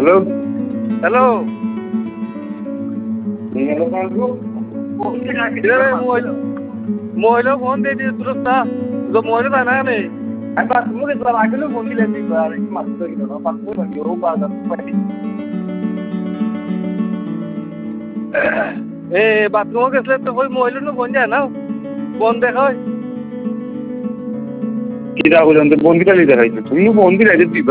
hello hello मोहलो phone दे दी दुरुस्त जो मोहलो था ना नहीं আমি বাথরুমে গেছিলাম আগেও ফোন দিলেন আর একটু মাছ ধরে গেল বাথরুমে গেল ও বাজার ए बाथरूम के तो कोई मोहलो ने फोन जाए ना फोन देखो কি রাহুল বন্দিটা লিখে রাখছো তুমি বন্দি রাখছো